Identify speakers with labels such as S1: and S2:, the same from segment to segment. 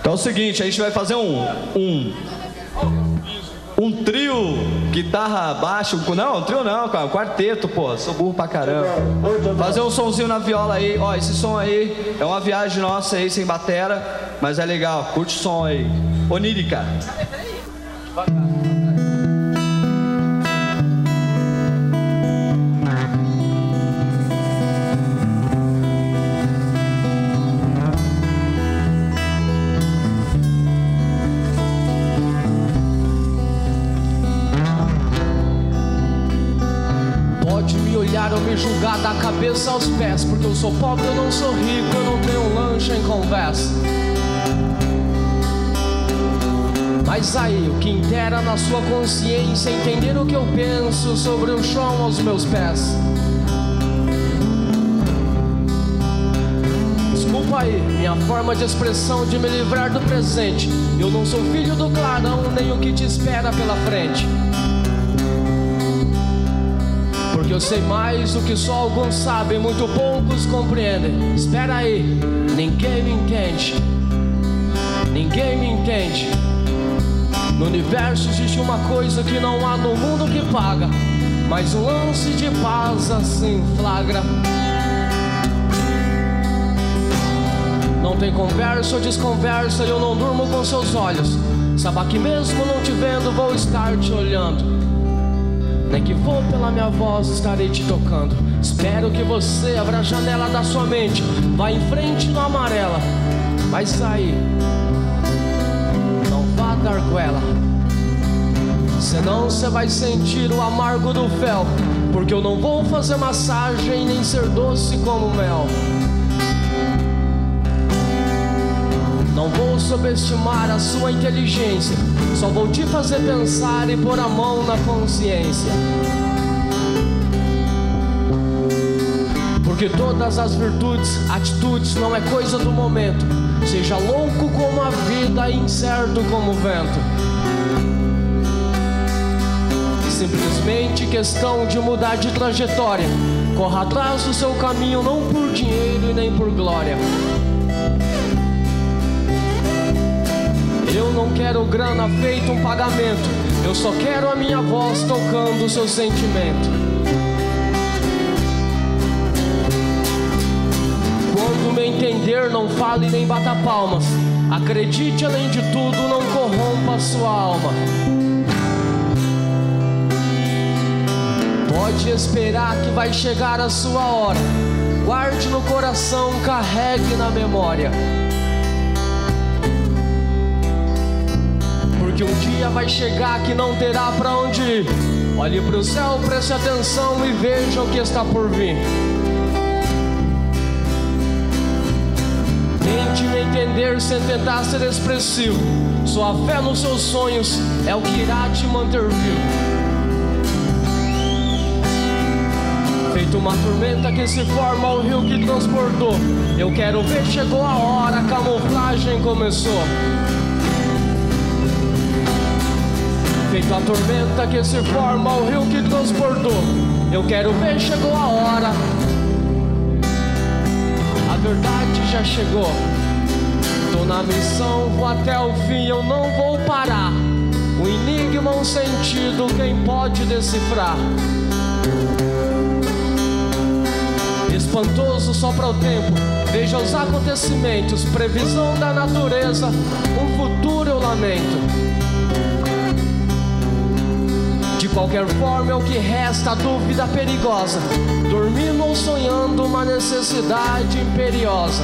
S1: Então é o seguinte, a gente vai fazer um trio, guitarra, baixo, não, trio não, cara, quarteto, pô, sou burro pra caramba. Fazer um sonzinho na viola aí, ó, esse som aí é uma viagem nossa aí, sem batera, mas é legal, curte o som aí. Onírica.
S2: Ou me julgar da cabeça aos pés, porque eu sou pobre, eu não sou rico, eu não tenho lanche em conversa. Mas aí, o que inteira na sua consciência é entender o que eu penso sobre o chão aos meus pés. Desculpa aí, minha forma de expressão de me livrar do presente. Eu não sou filho do clarão, nem o que te espera pela frente. Porque eu sei mais do que só alguns sabem, muito poucos compreendem. Espera aí, ninguém me entende. Ninguém me entende. No universo existe uma coisa que não há no mundo que paga, mas um lance de paz assim flagra. Não tem conversa ou desconversa e eu não durmo com seus olhos. Saiba que mesmo não te vendo vou estar te olhando. Nem que vou pela minha voz, estarei te tocando. Espero que você abra a janela da sua mente. Vá em frente no amarela, mas aí não vá dar goela, senão você vai sentir o amargo do fel. Porque eu não vou fazer massagem, nem ser doce como mel. Não vou subestimar a sua inteligência, só vou te fazer pensar e pôr a mão na consciência. Porque todas as virtudes, atitudes, não é coisa do momento. Seja louco como a vida e incerto como o vento. Simplesmente questão de mudar de trajetória. Corra atrás do seu caminho, não por dinheiro e nem por glória. Eu não quero grana feito um pagamento. Eu só quero a minha voz tocando o seu sentimento. Quando me entender, não fale nem bata palmas. Acredite, além de tudo, não corrompa a sua alma. Pode esperar que vai chegar a sua hora. Guarde no coração, carregue na memória. Que um dia vai chegar que não terá pra onde ir. Olhe pro céu, preste atenção e veja o que está por vir. Tente me entender sem tentar ser expressivo. Sua fé nos seus sonhos é o que irá te manter vivo. Feito uma tormenta que se forma ao rio que transportou. Eu quero ver, chegou a hora, a camuflagem começou. Feito a tormenta que se forma ao rio que transportou. Eu quero ver, chegou a hora. A verdade já chegou. Tô na missão, vou até o fim, eu não vou parar. O enigma, um sentido, quem pode decifrar? Espantoso só para o tempo, veja os acontecimentos. Previsão da natureza, um futuro eu lamento. De qualquer forma é o que resta, a dúvida perigosa. Dormindo ou sonhando, uma necessidade imperiosa.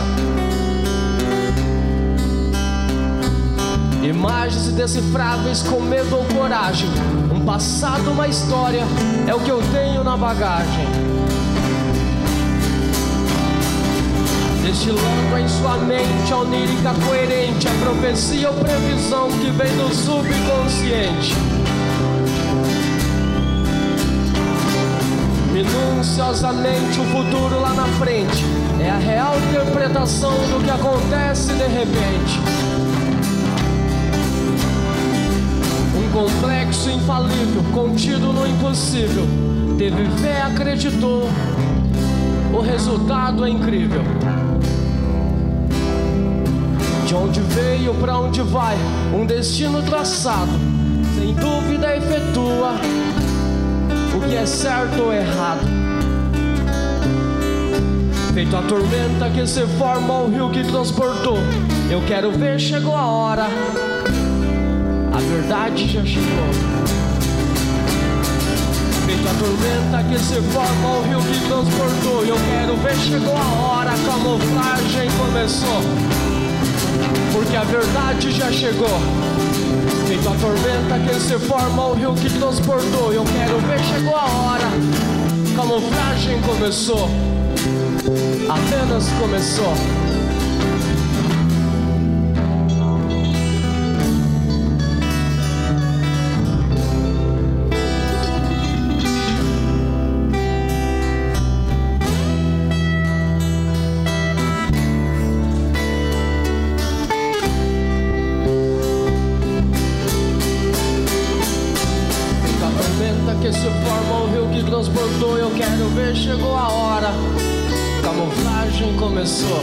S2: Imagens indecifráveis com medo ou coragem. Um passado, uma história, é o que eu tenho na bagagem. Destilando em sua mente a onírica coerente, a profecia ou previsão que vem do subconsciente. Minuciosamente o futuro lá na frente é a real interpretação do que acontece de repente. Um complexo infalível, contido no impossível. Teve fé, acreditou, o resultado é incrível. De onde onde veio, pra onde vai, um destino traçado, sem dúvida efetua o que é certo ou errado. Feito a tormenta que se forma o rio que transportou, eu quero ver, chegou a hora, a verdade já chegou. Feito a tormenta que se forma o rio que transportou, eu quero ver, chegou a hora, a camuflagem começou, porque a verdade já chegou. Feito a tormenta que se forma o rio que transportou, eu quero ver, chegou a hora, camuflagem começou, apenas começou. Que se forma o rio que transportou, eu quero ver, chegou a hora, camuflagem começou.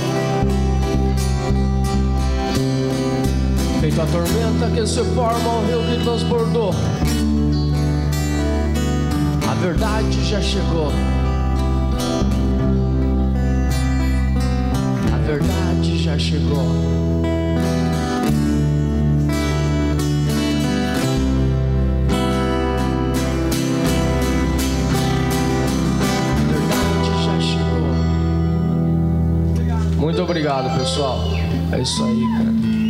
S2: Feito a tormenta que se forma o rio que transportou, a verdade já chegou. A verdade já chegou. Muito obrigado, pessoal. É isso aí, cara.